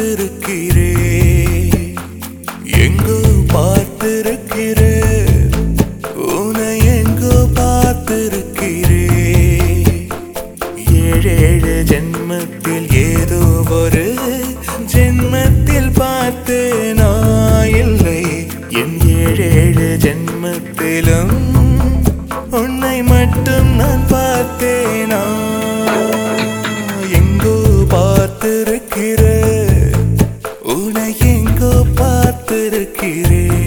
பார்த்திருக்கிறேன், எங்கோ பார்த்திருக்கிறேன், உன்னை எங்கோ பார்த்திருக்கிறேன். ஏழேழு ஜென்மத்தில் ஏதோ ஒரு ஜென்மத்தில் பார்த்தேனா இல்லை, என் ஏழேழு ஜென்மத்திலும் உன்னை மட்டும் நான் பார்த்தேனா. எங்கோ பார்த்திருக்கிறேன், உன்னை எங்கோ பார்த்திருக்கிறேன்.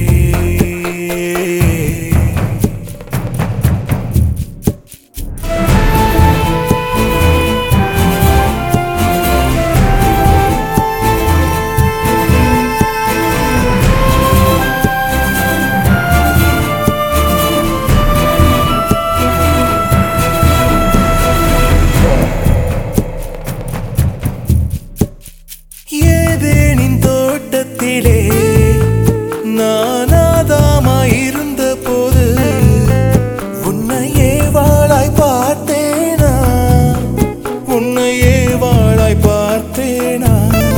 ஏதேனின் தோட்டத்திலே நான் ஆதாமாயிருந்த போது உன்னையே வாழாய் பார்த்தேனா, உன்னையே வாழாய் பார்த்தேனா.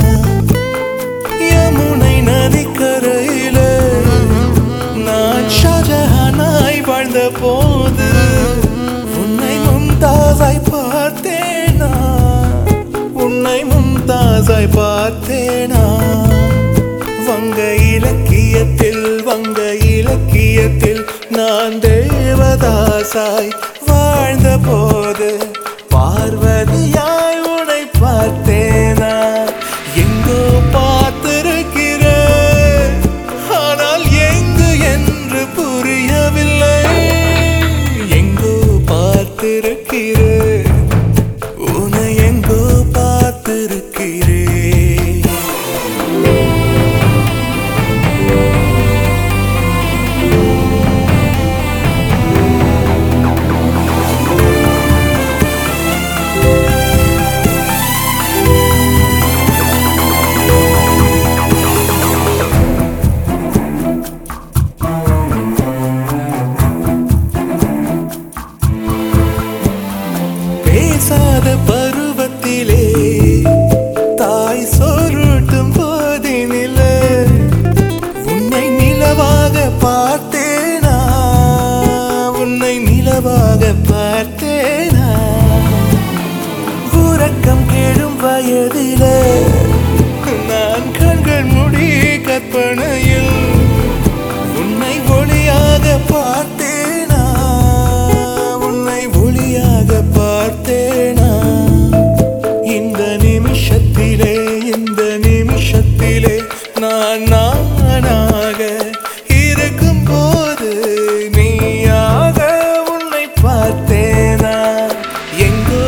யமுனை நதிக்கரையில நான் ஷாஜஹானாய் வாழ்ந்த போது உன்னை மும்தாஸாய் பார்த்தேனா, உன்னை மும்தாஸாய் பார்த்தேனா. வங்க இலக்கியத்தில் நான் தேவதாசாய் வாழ்ந்த போது பார்வதியாய் உன்னை பார்த்தேனா. எங்கோ பார்த்திருக்கிறேன், ஆனால் எங்கு என்று புரியவில்லை. எங்கோ பார்த்திருக்கிறேன், உன்னை எங்கோ பார்த்திருக்கிறேன். பேசாத பருவத்திலே தாய் சொருட்டும் போதினிலே உன்னை நிலவாக பார்த்தேனா, உன்னை நிலவாக பார்த்தேனா. உறக்கம் கெடும் வயதிலே நான் கண்கள் மூடி கற்பனையில் உன்னை ஒளியாக பார்த்தேனா, உன்னை ஒளியாக பார்த்தேனா. இந்த நிமிஷத்திலே நான் நானாக இருக்கும் போது நீயாக உன்னை பார்த்தேனா. எங்கோ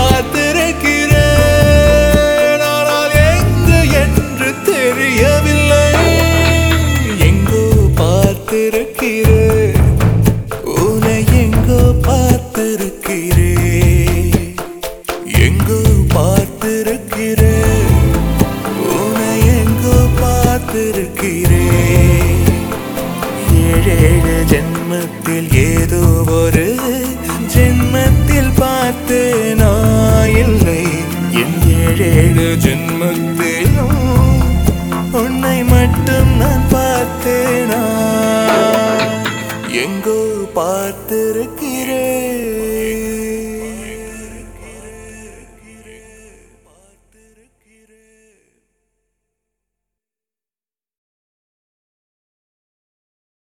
பார்த்திருக்கிறேன், ஆனால் எங்கு என்று தெரியவில்லை. எங்கோ பார்த்திருக்கிறேன், உன்னை எங்கோ பார்த்திருக்கிறேன். எங்கோ பார்த்திருக்கிறேன், உன்னை எங்கோ பார்த்திருக்கிறேன். ஏழேழு ஜென்மத்தில் ஏதோ ஒரு ஜென்மத்தில் பார்த்தேனா இல்லை, என் ஏழேழு ஜென்மத்திலும் உன்னை மட்டும் நான் பார்த்தேனா. எங்கோ பார்த்திருக்கிறேன்.